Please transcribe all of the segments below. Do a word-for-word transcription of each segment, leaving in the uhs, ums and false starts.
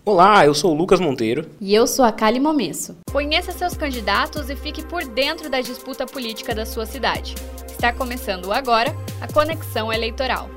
Olá, eu sou o Lucas Monteiro. E eu sou a Kali Momesso. Conheça seus candidatos e fique por dentro da disputa política da sua cidade. Está começando agora a Conexão Eleitoral.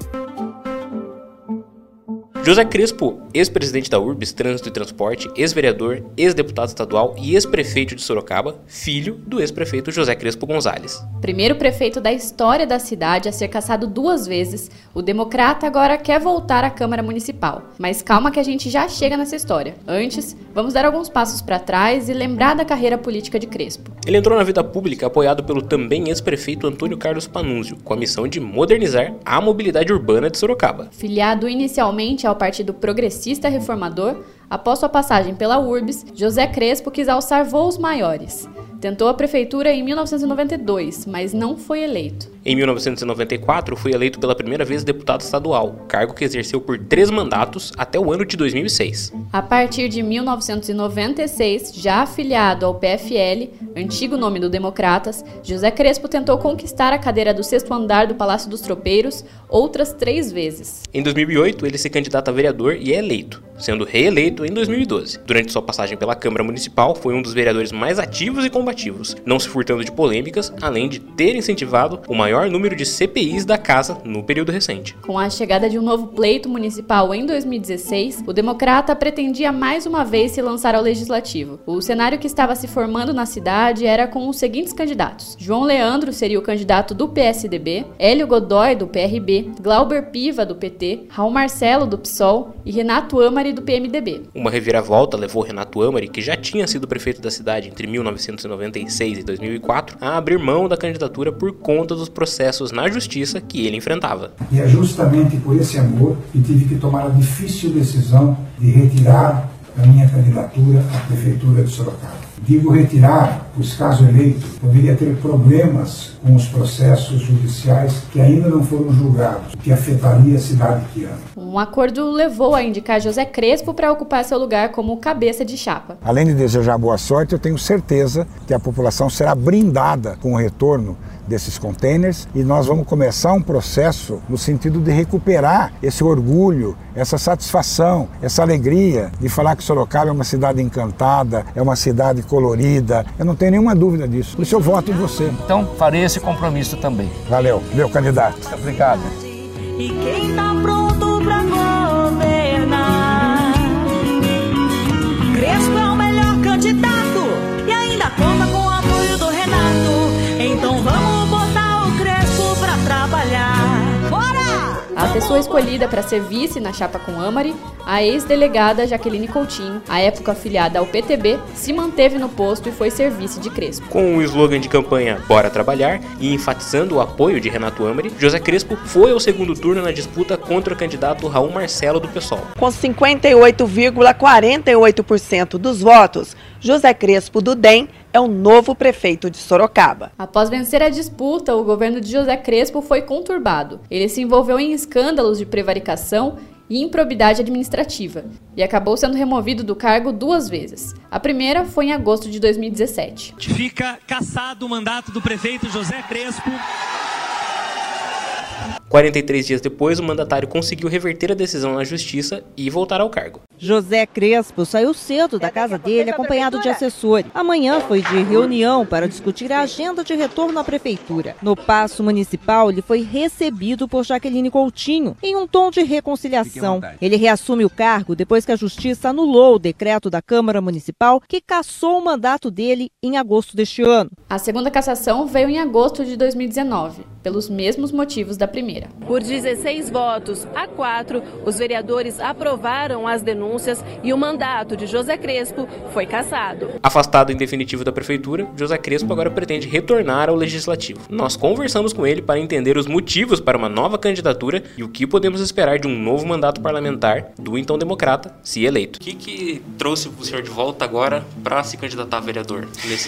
José Crespo, ex-presidente da Urbis Trânsito e Transporte, ex-vereador, ex-deputado estadual e ex-prefeito de Sorocaba, filho do ex-prefeito José Crespo Gonzalez. Primeiro prefeito da história da cidade a ser cassado duas vezes, o democrata agora quer voltar à Câmara Municipal. Mas calma que a gente já chega nessa história. Antes, vamos dar alguns passos para trás e lembrar da carreira política de Crespo. Ele entrou na vida pública apoiado pelo também ex-prefeito Antônio Carlos Panunzio, com a missão de modernizar a mobilidade urbana de Sorocaba. Filiado inicialmente ao Partido Progressista Reformador, após sua passagem pela Urbis, José Crespo quis alçar voos maiores. Tentou a prefeitura em mil novecentos e noventa e dois, mas não foi eleito. Em mil novecentos e noventa e quatro, foi eleito pela primeira vez deputado estadual, cargo que exerceu por três mandatos até o ano de dois mil e seis. A partir de mil novecentos e noventa e seis, já afiliado ao P F L, antigo nome do Democratas, José Crespo tentou conquistar a cadeira do sexto andar do Palácio dos Tropeiros outras três vezes. Em dois mil e oito, ele se candidata a vereador e é eleito, sendo reeleito em dois mil e doze. Durante sua passagem pela Câmara Municipal, foi um dos vereadores mais ativos e combativos, não se furtando de polêmicas, além de ter incentivado o maior número de C P Is da casa no período recente. Com a chegada de um novo pleito municipal em dois mil e dezesseis, o democrata pretendia mais uma vez se lançar ao legislativo. O cenário que estava se formando na cidade era com os seguintes candidatos: João Leandro seria o candidato do P S D B, Hélio Godoy do P R B, Glauber Piva do P T, Raul Marcelo do P SOL e Renato Amari do P M D B. Uma reviravolta levou Renato Amari, que já tinha sido prefeito da cidade entre mil novecentos e noventa e seis e dois mil e quatro, a abrir mão da candidatura por conta dos processos na justiça que ele enfrentava. E é justamente por esse amor que tive que tomar a difícil decisão de retirar a minha candidatura à Prefeitura de Sorocaba. Digo retirar, pois caso eleito, poderia ter problemas com os processos judiciais que ainda não foram julgados, que afetaria a cidade que amo. Um acordo levou a indicar José Crespo para ocupar seu lugar como cabeça de chapa. Além de desejar boa sorte, eu tenho certeza que a população será brindada com o retorno desses containers e nós vamos começar um processo no sentido de recuperar esse orgulho, essa satisfação, essa alegria de falar que Sorocaba é uma cidade encantada, é uma cidade colorida. Eu não tenho nenhuma dúvida disso. Por isso eu voto em você. Então farei esse compromisso também. Valeu, meu candidato. Obrigado. E quem tá pronto pra governar? Crespo é o melhor candidato e ainda conta com o apoio do Renato. Então vamos botar o Crespo pra trabalhar. Bora! A pessoa escolhida para ser vice na chapa com Amari, a ex-delegada Jaqueline Coutinho, à época afiliada ao P T B, se manteve no posto e foi ser vice de Crespo. Com o slogan de campanha Bora Trabalhar e enfatizando o apoio de Renato Amari, José Crespo foi ao segundo turno na disputa contra o candidato Raul Marcelo do P SOL. Com cinquenta e oito vírgula quarenta e oito por cento dos votos, José Crespo do D E M é o novo prefeito de Sorocaba. Após vencer a disputa, o governo de José Crespo foi conturbado. Ele se envolveu em escândalos de prevaricação e improbidade administrativa, e acabou sendo removido do cargo duas vezes. A primeira foi em agosto de dois mil e dezessete. Fica cassado o mandato do prefeito José Crespo. quarenta e três dias depois, o mandatário conseguiu reverter a decisão na justiça e voltar ao cargo. José Crespo saiu cedo da casa dele acompanhado de assessores. Amanhã foi de reunião para discutir a agenda de retorno à prefeitura. No Paço Municipal, ele foi recebido por Jaqueline Coutinho em um tom de reconciliação. Ele reassume o cargo depois que a justiça anulou o decreto da Câmara Municipal que cassou o mandato dele em agosto deste ano. A segunda cassação veio em agosto de dois mil e dezenove, pelos mesmos motivos da primeira. Por dezesseis votos a quatro, os vereadores aprovaram as denúncias e o mandato de José Crespo foi cassado. Afastado em definitivo da prefeitura, José Crespo agora pretende retornar ao legislativo. Nós conversamos com ele para entender os motivos para uma nova candidatura e o que podemos esperar de um novo mandato parlamentar do então democrata, se eleito. O que, que trouxe o senhor de volta agora para se candidatar a vereador nesse ano?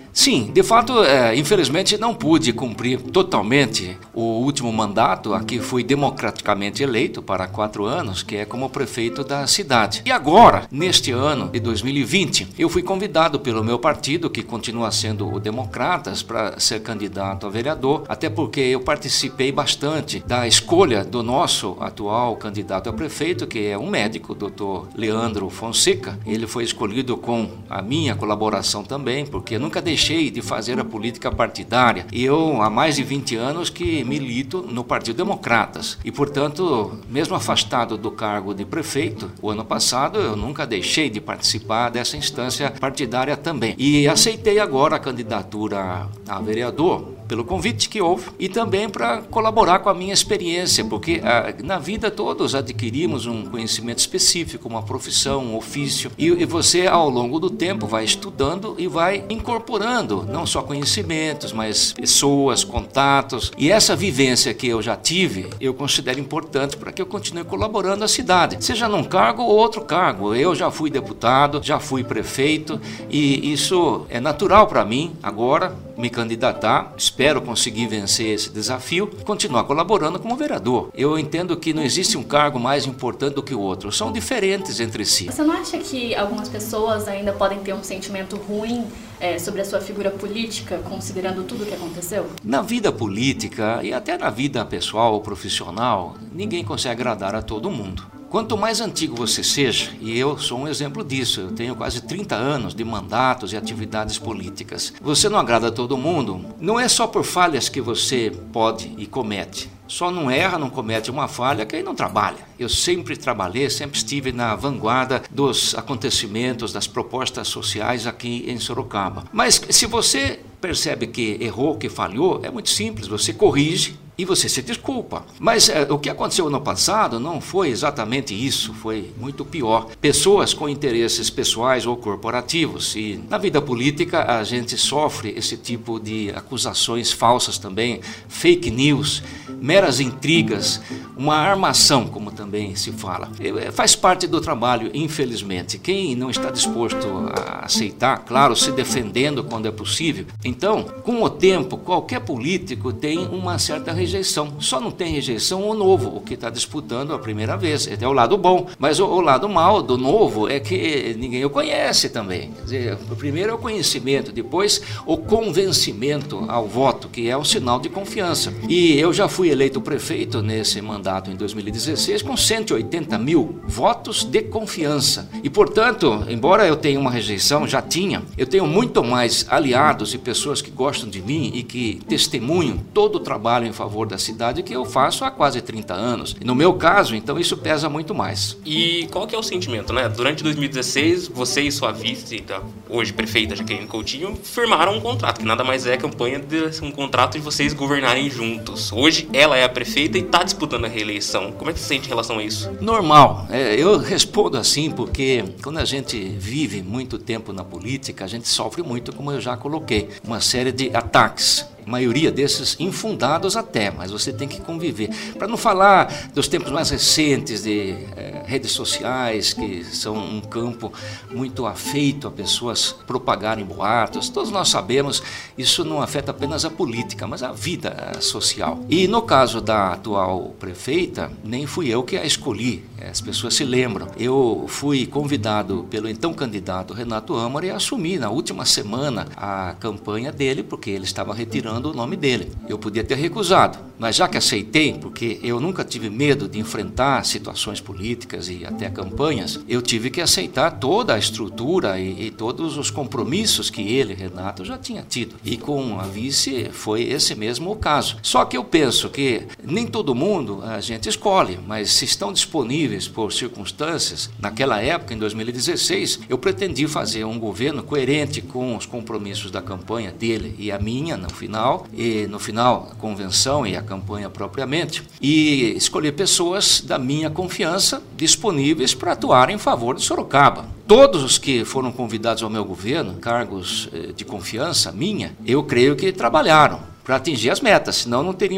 Sim, de fato, é, infelizmente não pude cumprir totalmente o último mandato. Aqui fui democraticamente eleito para quatro anos, que é como prefeito da cidade. E agora, neste ano de dois mil e vinte, eu fui convidado pelo meu partido, que continua sendo o Democratas, para ser candidato a vereador, até porque eu participei bastante da escolha do nosso atual candidato a prefeito, que é um médico, o doutor Leandro Fonseca. Ele foi escolhido com a minha colaboração também, porque eu nunca deixei de fazer a política partidária. Eu, há mais de vinte anos que milito no Partido Democratas e, portanto, mesmo afastado do cargo de prefeito, o ano passado eu nunca deixei de participar dessa instância partidária também. E aceitei agora a candidatura a vereador pelo convite que houve e também para colaborar com a minha experiência, porque ah, na vida todos adquirimos um conhecimento específico, uma profissão, um ofício, e, e você ao longo do tempo vai estudando e vai incorporando não só conhecimentos, mas pessoas, contatos, e essa vivência que eu já tive, eu considero importante para que eu continue colaborando à cidade, seja num cargo ou outro cargo. Eu já fui deputado, já fui prefeito, e isso é natural para mim agora me candidatar. Espero conseguir vencer esse desafio e continuar colaborando como vereador. Eu entendo que não existe um cargo mais importante do que o outro, são diferentes entre si. Você não acha que algumas pessoas ainda podem ter um sentimento ruim é, sobre a sua figura política, considerando tudo o que aconteceu? Na vida política e até na vida pessoal ou profissional, ninguém consegue agradar a todo mundo. Quanto mais antigo você seja, e eu sou um exemplo disso, eu tenho quase trinta anos de mandatos e atividades políticas, você não agrada a todo mundo, não é só por falhas que você pode e comete. Só não erra, não comete uma falha quem não trabalha. Eu sempre trabalhei, sempre estive na vanguarda dos acontecimentos, das propostas sociais aqui em Sorocaba. Mas se você percebe que errou, que falhou, é muito simples, você corrige e você se desculpa. Mas é, o que aconteceu no passado não foi exatamente isso, foi muito pior. Pessoas com interesses pessoais ou corporativos, e na vida política a gente sofre esse tipo de acusações falsas também, fake news, meras intrigas, uma armação, como também se fala. Faz parte do trabalho, infelizmente. Quem não está disposto a aceitar, claro, se defendendo quando é possível. Então, com o tempo, qualquer político tem uma certa rejeição. Só não tem rejeição o novo, o que está disputando a primeira vez. É o lado bom. Mas o, o lado mal do novo é que ninguém o conhece também. Quer dizer, primeiro é o conhecimento, depois o convencimento ao voto, que é um sinal de confiança. E eu já fui eleito prefeito nesse mandato em dois mil e dezesseis com cento e oitenta mil votos de confiança. E, portanto, embora eu tenha uma rejeição, já tinha, eu tenho muito mais aliados e pessoas que gostam de mim e que testemunham todo o trabalho em favor da cidade que eu faço há quase trinta anos. E no meu caso, então, isso pesa muito mais. E qual que é o sentimento, né? Durante dois mil e dezesseis, você e sua vice, hoje prefeita Jaqueline Coutinho, firmaram um contrato, que nada mais é campanha de um contrato de vocês governarem juntos. Hoje, ela é a prefeita e está disputando a reeleição. Como é que você sente em relação a isso? Normal. É, eu respondo assim porque quando a gente vive muito tempo na política, a gente sofre muito, como eu já coloquei, uma série de ataques. A maioria desses infundados até, mas você tem que conviver. Para não falar dos tempos mais recentes de eh, redes sociais, que são um campo muito afeito a pessoas propagarem boatos. Todos nós sabemos, isso não afeta apenas a política, mas a vida social. E no caso da atual prefeita, nem fui eu que a escolhi, as pessoas se lembram. Eu fui convidado pelo então candidato Renato Amari a assumir na última semana a campanha dele, porque ele estava retirando o nome dele. Eu podia ter recusado, mas já que aceitei, porque eu nunca tive medo de enfrentar situações políticas e até campanhas, eu tive que aceitar toda a estrutura e, e todos os compromissos que ele, Renato, já tinha tido. E com a vice foi esse mesmo o caso. Só que eu penso que nem todo mundo a gente escolhe, mas se estão disponíveis por circunstâncias, naquela época, em dois mil e dezesseis, eu pretendi fazer um governo coerente com os compromissos da campanha dele e a minha, no final, e no final a convenção e a campanha propriamente, e escolher pessoas da minha confiança disponíveis para atuar em favor de Sorocaba. Todos os que foram convidados ao meu governo, cargos de confiança minha, eu creio que trabalharam para atingir as metas, senão não teríamos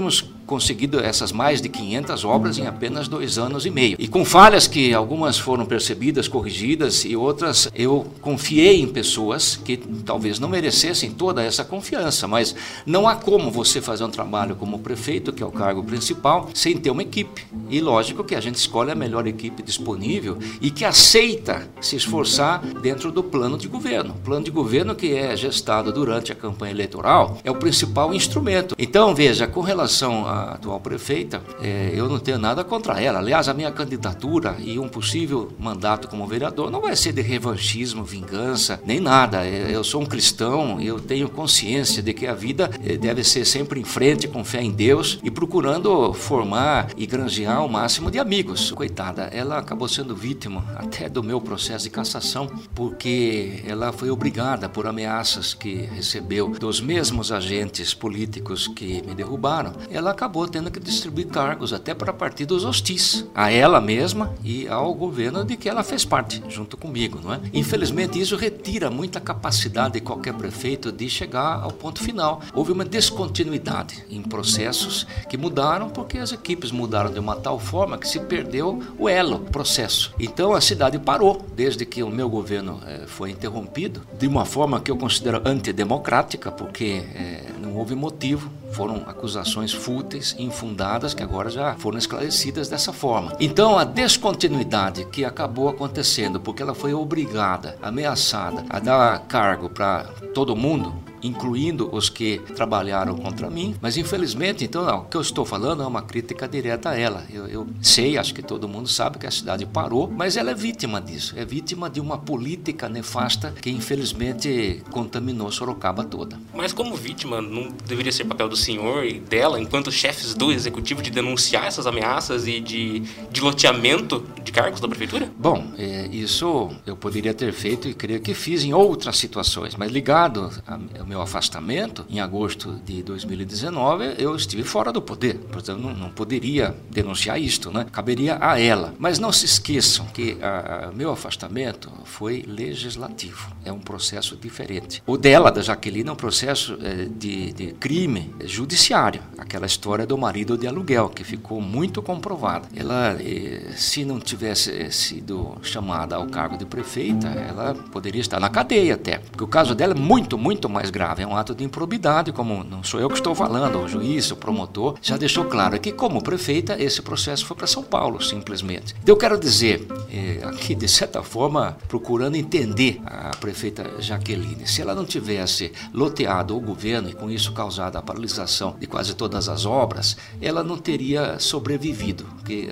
conseguido essas mais de quinhentas obras em apenas dois anos e meio. E com falhas que algumas foram percebidas, corrigidas, e outras eu confiei em pessoas que talvez não merecessem toda essa confiança, mas não há como você fazer um trabalho como prefeito, que é o cargo principal, sem ter uma equipe. E lógico que a gente escolhe a melhor equipe disponível e que aceita se esforçar dentro do plano de governo. O plano de governo que é gestado durante a campanha eleitoral é o principal instrumento. Então, veja, com relação à atual prefeita, é, eu não tenho nada contra ela. Aliás, a minha candidatura e um possível mandato como vereador não vai ser de revanchismo, vingança, nem nada. Eu sou um cristão, eu tenho consciência de que a vida deve ser sempre em frente, com fé em Deus e procurando formar e granjear o máximo de amigos. Coitada, ela acabou sendo vítima até do meu processo de cassação, porque ela foi obrigada por ameaças que recebeu dos mesmos agentes políticos que me derrubaram. Ela acabou tendo que distribuir cargos até para partidos hostis, a ela mesma e ao governo de que ela fez parte, junto comigo, não é? Infelizmente, isso retira muita capacidade de qualquer prefeito de chegar ao ponto final. Houve uma descontinuidade em processos que mudaram porque as equipes mudaram de uma tal forma que se perdeu o elo, o processo. Então a cidade parou desde que o meu governo eh, foi interrompido, de uma forma que eu considero antidemocrática, porque eh, não houve motivo, foram acusações fúteis, infundadas, que agora já foram esclarecidas dessa forma. Então a descontinuidade que acabou acontecendo, porque ela foi obrigada, ameaçada a dar cargo para todo mundo, incluindo os que trabalharam contra mim, mas infelizmente, então, não, o que eu estou falando é uma crítica direta a ela. Eu, eu sei, acho que todo mundo sabe que a cidade parou, mas ela é vítima disso, é vítima de uma política nefasta que infelizmente contaminou Sorocaba toda. Mas como vítima, não deveria ser papel do senhor e dela, enquanto chefes do executivo, de denunciar essas ameaças e de, de loteamento de cargos da prefeitura? Bom, é, isso eu poderia ter feito e creio que fiz em outras situações, mas ligado a meu afastamento, em agosto de dois mil e dezenove, eu estive fora do poder, portanto não, não poderia denunciar isto, né? Caberia a ela. Mas não se esqueçam que o meu afastamento foi legislativo, é um processo diferente. O dela, da Jaqueline, é um processo é, de, de crime judiciário, aquela história do marido de aluguel, que ficou muito comprovada. Ela, eh, se não tivesse sido chamada ao cargo de prefeita, ela poderia estar na cadeia até, porque o caso dela é muito, muito mais grave. É um ato de improbidade, como não sou eu que estou falando, o juiz, o promotor, já deixou claro que, como prefeita, esse processo foi para São Paulo, simplesmente. Então, eu quero dizer, é, aqui, de certa forma, procurando entender a prefeita Jaqueline, se ela não tivesse loteado o governo e, com isso, causado a paralisação de quase todas as obras, ela não teria sobrevivido, porque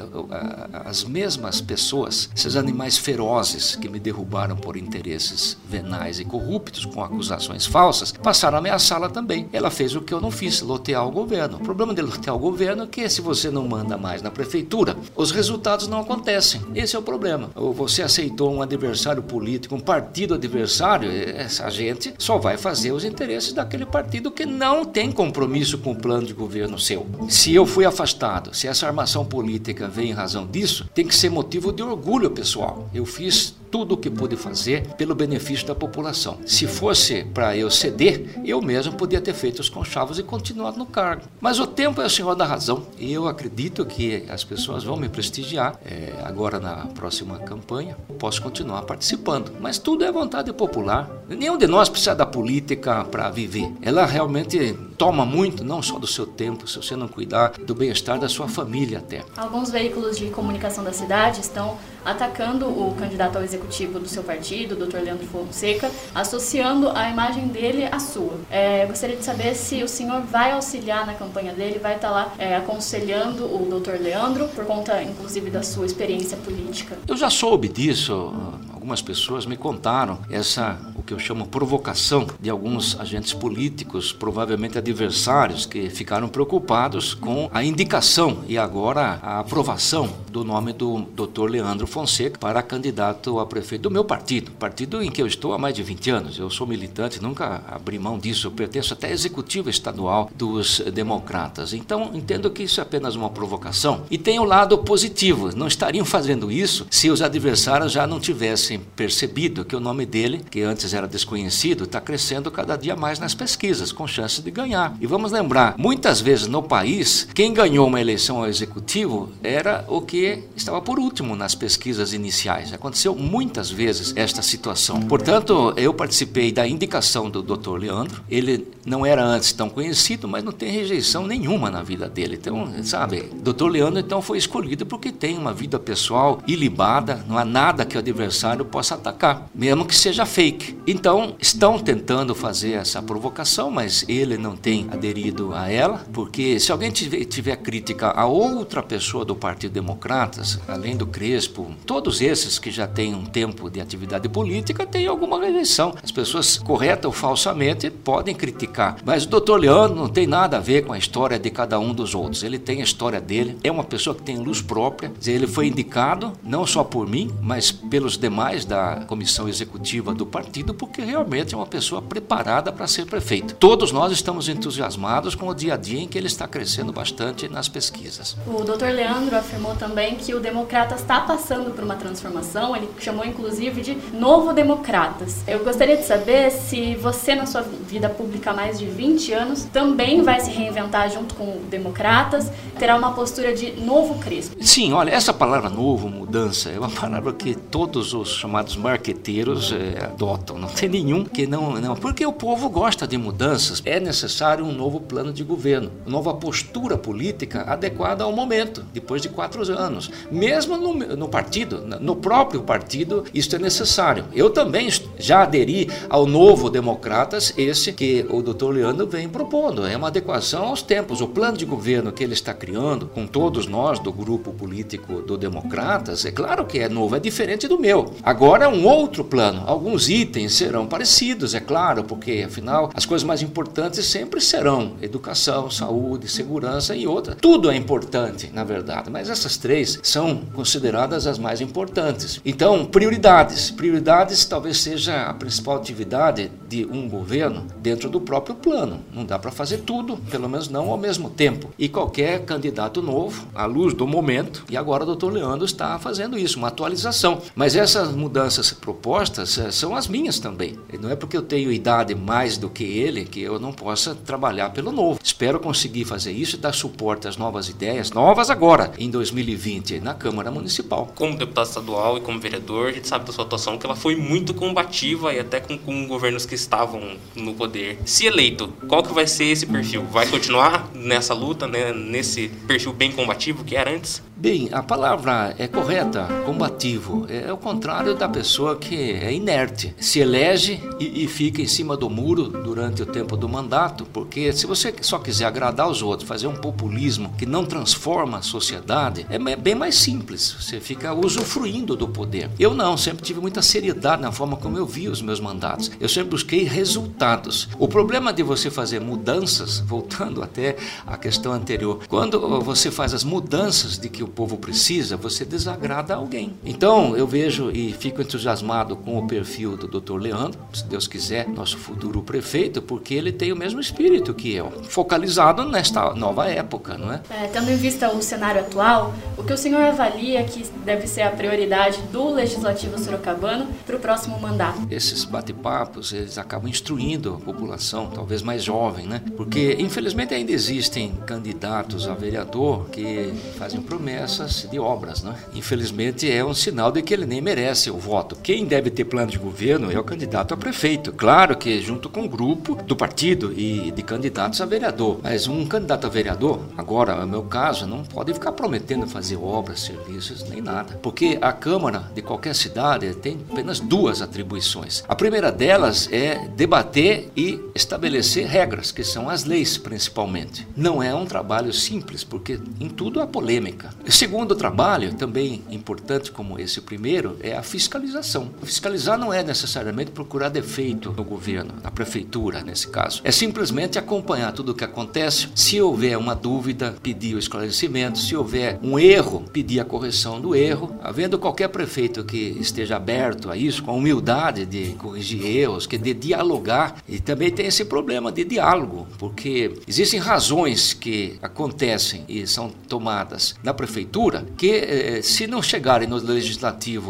as mesmas pessoas, esses animais ferozes que me derrubaram por interesses venais e corruptos, com acusações falsas, passaram a ameaçá-la também. Ela fez o que eu não fiz, lotear o governo. O problema de lotear o governo é que se você não manda mais na prefeitura, os resultados não acontecem. Esse é o problema. Ou você aceitou um adversário político, um partido adversário, essa gente só vai fazer os interesses daquele partido que não tem compromisso com o plano de governo seu. Se eu fui afastado, se essa armação política vem em razão disso, tem que ser motivo de orgulho pessoal. Eu fiz tudo o que pude fazer pelo benefício da população. Se fosse para eu ceder, eu mesmo podia ter feito os conchavos e continuado no cargo. Mas o tempo é o senhor da razão. E eu acredito que as pessoas vão me prestigiar. É, agora, na próxima campanha, eu posso continuar participando. Mas tudo é vontade popular. Nenhum de nós precisa da política para viver. Ela realmente toma muito, não só do seu tempo, se você não cuidar do bem-estar da sua família até. Alguns veículos de comunicação da cidade estão atacando o candidato ao executivo do seu partido, o doutor Leandro Fonseca, associando a imagem dele à sua. É, gostaria de saber se o senhor vai auxiliar na campanha dele, vai estar lá é, aconselhando o doutor Leandro, por conta, inclusive, da sua experiência política. Eu já soube disso. Algumas pessoas me contaram essa, o que eu chamo provocação de alguns agentes políticos, provavelmente adversários, que ficaram preocupados com a indicação e agora a aprovação do nome do doutor Leandro Fonseca para candidato a prefeito do meu partido, partido em que eu estou há mais de vinte anos. Eu sou militante, nunca abri mão disso, eu pertenço até à executiva estadual dos democratas. Então, entendo que isso é apenas uma provocação. E tem o lado positivo, não estariam fazendo isso se os adversários já não tivessem tem percebido que o nome dele, que antes era desconhecido, está crescendo cada dia mais nas pesquisas, com chance de ganhar. E vamos lembrar, muitas vezes no país, quem ganhou uma eleição ao executivo era o que estava por último nas pesquisas iniciais. Aconteceu muitas vezes esta situação. Portanto, eu participei da indicação do doutor Leandro. Ele não era antes tão conhecido, mas não tem rejeição nenhuma na vida dele. Então, sabe, doutor Leandro então foi escolhido porque tem uma vida pessoal ilibada, não há nada que o adversário possa atacar, mesmo que seja fake. Então, estão tentando fazer essa provocação, mas ele não tem aderido a ela, porque se alguém tiver, tiver crítica a outra pessoa do Partido Democratas, além do Crespo, todos esses que já têm um tempo de atividade política têm alguma rejeição. As pessoas, correta ou falsamente, podem criticar, mas o doutor Leandro não tem nada a ver com a história de cada um dos outros. Ele tem a história dele, é uma pessoa que tem luz própria. Ele foi indicado não só por mim, mas pelos demais da comissão executiva do partido, porque realmente é uma pessoa preparada para ser prefeito. Todos nós estamos entusiasmados com o dia a dia em que ele está crescendo bastante nas pesquisas. O doutor Leandro afirmou também que o Democratas está passando por uma transformação, ele chamou inclusive de Novo Democratas. Eu gostaria de saber se você, na sua vida pública há mais de vinte anos, também vai se reinventar junto com o Democratas, terá uma postura de novo Crespo. Sim, olha, essa palavra novo, mudança, é uma palavra que todos os chamados marqueteiros é, adotam. Não tem nenhum que não, não... Porque o povo gosta de mudanças. É necessário um novo plano de governo, uma nova postura política adequada ao momento, depois de quatro anos. Mesmo no, no partido, no próprio partido, isso é necessário. Eu também já aderi ao Novo Democratas, esse que o doutor Leandro vem propondo. É uma adequação aos tempos. O plano de governo que ele está criando, com todos nós do grupo político do Democratas, é claro que é novo, é diferente do meu. Agora é um outro plano. Alguns itens serão parecidos, é claro, porque afinal as coisas mais importantes sempre serão educação, saúde, segurança e outra. Tudo é importante, na verdade, mas essas três são consideradas as mais importantes. Então, prioridades. Prioridades talvez seja a principal atividade de um governo dentro do próprio plano. Não dá para fazer tudo, pelo menos não ao mesmo tempo. E qualquer candidato novo, à luz do momento, e agora o doutor Leandro está fazendo isso, uma atualização. Mas essas mudanças propostas são as minhas também. Não é porque eu tenho idade mais do que ele que eu não possa trabalhar pelo novo. Espero conseguir fazer isso e dar suporte às novas ideias, novas agora, em dois mil e vinte, na Câmara Municipal. Como deputado estadual e como vereador, a gente sabe da sua atuação que ela foi muito combativa e até com, com governos que estavam no poder. Se eleito, qual que vai ser esse perfil? Vai continuar nessa luta, né, nesse perfil bem combativo que era antes? Bem, a palavra é correta, combativo. É o contrário da pessoa que é inerte. Se elege e, e fica em cima do muro durante o tempo do mandato, porque se você só quiser agradar os outros, fazer um populismo que não transforma a sociedade, é bem mais simples. Você fica usufruindo do poder. Eu não, sempre tive muita seriedade na forma como eu vi os meus mandatos. Eu sempre busquei resultados. O problema de você fazer mudanças, voltando até à questão anterior, quando você faz as mudanças de que o povo precisa, você desagrada alguém. Então, eu vejo e fico entusiasmado com o perfil do doutor Leandro, se Deus quiser, nosso futuro prefeito, porque ele tem o mesmo espírito que eu, focalizado nesta nova época, não é? É, tendo em vista o cenário atual, o que o senhor avalia que deve ser a prioridade do Legislativo sorocabano para o próximo mandato? Esses bate-papos, eles acabam instruindo a população, talvez mais jovem, né? Porque, infelizmente, ainda existem candidatos a vereador que fazem promessas de obras, né? Infelizmente, é um sinal de que ele nem merece o voto. Quem deve ter plano de governo é o candidato a prefeito. Claro que junto com o grupo do partido e de candidatos a vereador. Mas um candidato a vereador, agora, no meu caso, não pode ficar prometendo fazer obras, serviços, nem nada. Porque a Câmara de qualquer cidade tem apenas duas atribuições. A primeira delas é debater e estabelecer regras, que são as leis, principalmente. Não é um trabalho simples, porque em tudo há polêmica. O segundo trabalho, também importante como esse primeiro, é a fiscalização. Fiscalizar não é necessariamente procurar defeito no governo, na prefeitura, nesse caso. É simplesmente acompanhar tudo o que acontece. Se houver uma dúvida, pedir o esclarecimento. Se houver um erro, pedir a correção do erro. Havendo qualquer prefeito que esteja aberto a isso, com a humildade de corrigir erros, que de dialogar. E também tem esse problema de diálogo, porque existem razões que acontecem e são tomadas na prefeitura que, eh, se não chegarem no legislativo na,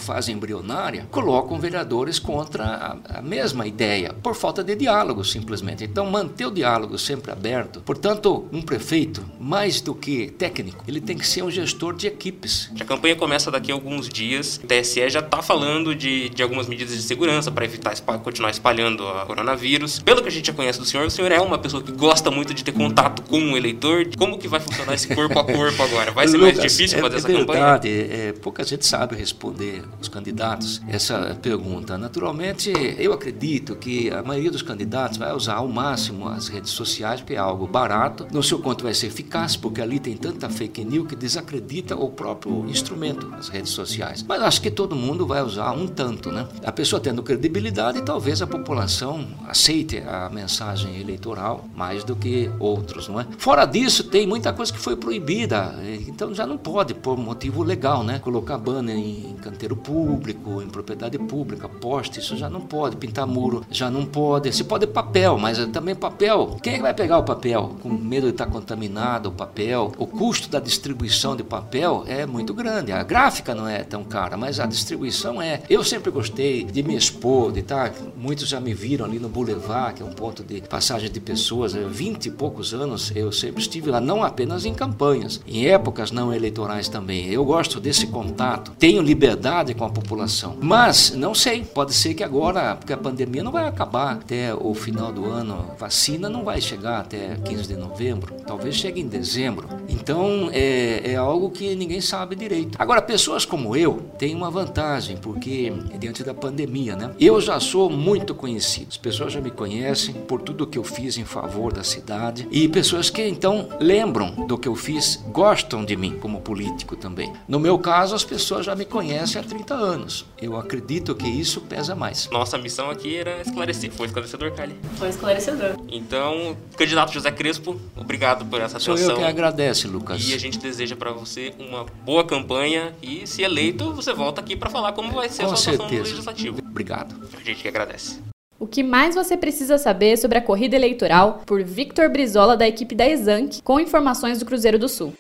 fase embrionária, colocam vereadores contra a, a mesma ideia, por falta de diálogo, simplesmente. Então, manter o diálogo sempre aberto. Portanto, um prefeito, mais do que técnico, ele tem que ser um gestor de equipes. A campanha começa daqui a alguns dias. O T S E já está falando de, de algumas medidas de segurança para evitar espa- continuar espalhando o coronavírus. Pelo que a gente já conhece do senhor, o senhor é uma pessoa que gosta muito de ter contato com o eleitor. Como que vai funcionar esse corpo a corpo agora? Vai ser Lucas, mais difícil fazer é, essa é verdade, campanha? É, pouca gente sabe responder, os candidatos, essa pergunta. Naturalmente, eu acredito que a maioria dos candidatos vai usar ao máximo as redes sociais, porque é algo barato. Não sei o quanto vai ser eficaz, porque ali tem tanta fake news que desacredita o próprio instrumento, as redes sociais. Mas acho que todo mundo vai usar um tanto, né? A pessoa tendo credibilidade, talvez a população aceite a mensagem eleitoral mais do que outros, não é? Fora disso, tem muita coisa que foi proibida, então já não pode, por motivo legal, né? Colocar banner em canteiro público, em propriedade pública, poste, isso já não pode. Pintar muro já não pode. Se pode papel, mas também papel. Quem é que vai pegar o papel? Com medo de estar contaminado o papel. O custo da distribuição de papel é muito grande. A gráfica não é tão cara, mas a distribuição é. Eu sempre gostei de me expor, de estar... Muitos já me viram ali no Boulevard, que é um ponto de passagem de pessoas. Há vinte e poucos anos eu sempre estive lá, não apenas em campanhas, em épocas não eleitorais também. Eu gosto desse contato, tenho liberdade com a população. Mas, não sei, pode ser que agora, porque a pandemia não vai acabar até o final do ano, a vacina não vai chegar até quinze de novembro, talvez chegue em dezembro. Então, é, é algo que ninguém sabe direito. Agora, pessoas como eu têm uma vantagem, porque diante da pandemia, né? Eu já sou muito conhecido. As pessoas já me conhecem por tudo que eu fiz em favor da cidade e pessoas que, então, lembram do que eu fiz, gostam de mim como político também. No meu caso, as pessoas já me conhecem há trinta anos. Eu acredito que isso pesa mais. Nossa missão aqui era esclarecer. Foi esclarecedor, Kali? Foi esclarecedor. Então, candidato José Crespo, obrigado por essa atenção. Sou eu que agradeço, Lucas. E a gente deseja para você uma boa campanha e, se eleito, você volta aqui para falar como vai ser Com a sua atuação no certeza. Legislativo. Obrigado. A gente que agradece. O que mais você precisa saber sobre a corrida eleitoral, por Victor Brizola, da equipe da Exanc, com informações do Cruzeiro do Sul.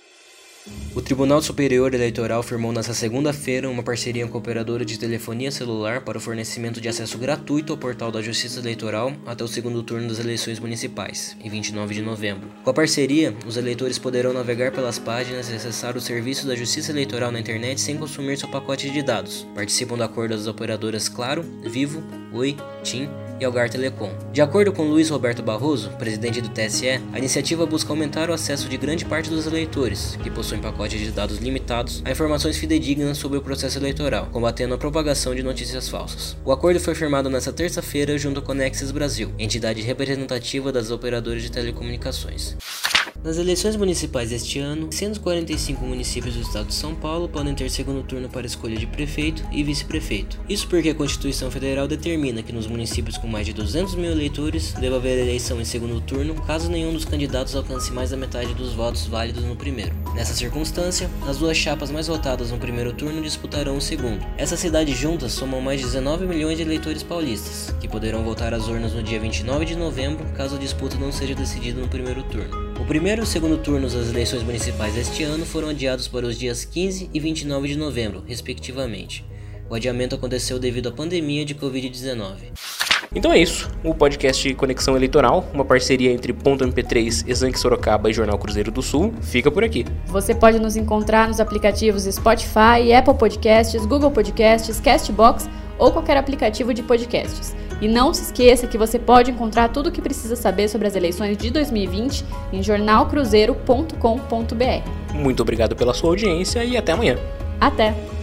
O Tribunal Superior Eleitoral firmou nesta segunda-feira uma parceria com a operadora de telefonia celular para o fornecimento de acesso gratuito ao portal da Justiça Eleitoral até o segundo turno das eleições municipais, em vinte e nove de novembro. Com a parceria, os eleitores poderão navegar pelas páginas e acessar o serviço da Justiça Eleitoral na internet sem consumir seu pacote de dados. Participam do acordo as operadoras Claro, Vivo, Oi, TIM e Algar Telecom. De acordo com Luiz Roberto Barroso, presidente do T S E, a iniciativa busca aumentar o acesso de grande parte dos eleitores, que possuem pacotes de dados limitados, a informações fidedignas sobre o processo eleitoral, combatendo a propagação de notícias falsas. O acordo foi firmado nesta terça-feira junto com a Nexus Brasil, entidade representativa das operadoras de telecomunicações. Nas eleições municipais deste ano, cento e quarenta e cinco municípios do estado de São Paulo podem ter segundo turno para escolha de prefeito e vice-prefeito. Isso porque a Constituição Federal determina que nos municípios com mais de duzentos mil eleitores deve haver eleição em segundo turno caso nenhum dos candidatos alcance mais da metade dos votos válidos no primeiro. Nessa circunstância, as duas chapas mais votadas no primeiro turno disputarão o segundo. Essas cidades juntas somam mais de dezenove milhões de eleitores paulistas, que poderão voltar às urnas no dia vinte e nove de novembro caso a disputa não seja decidida no primeiro turno. O primeiro e o segundo turnos das eleições municipais deste ano foram adiados para os dias quinze e vinte e nove de novembro, respectivamente. O adiamento aconteceu devido à pandemia de covid dezenove. Então é isso, o podcast Conexão Eleitoral, uma parceria entre Ponto M P três, Exanc Sorocaba e Jornal Cruzeiro do Sul, fica por aqui. Você pode nos encontrar nos aplicativos Spotify, Apple Podcasts, Google Podcasts, Castbox ou qualquer aplicativo de podcasts. E não se esqueça que você pode encontrar tudo o que precisa saber sobre as eleições de dois mil e vinte em jornal cruzeiro ponto com ponto b r. Muito obrigado pela sua audiência e até amanhã. Até!